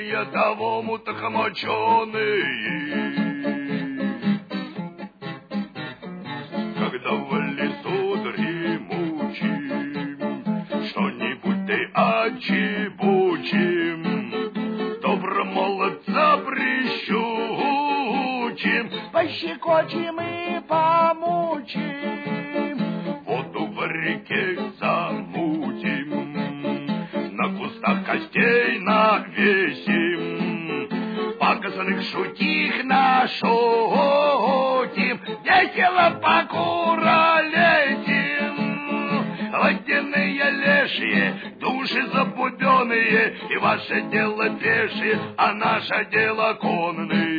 пьяные, того-то моченые. Когда в лесу дремучим что-нибудь ты отчебучим, добро молодца прищучим, пощекочем и помучим, воду в реке замутим, на кустах костей навесим, пакостных шутих нашутим, весело покуролетим. Водяные лешие, души запуденные, и ваше дело пешие, а наше дело конные.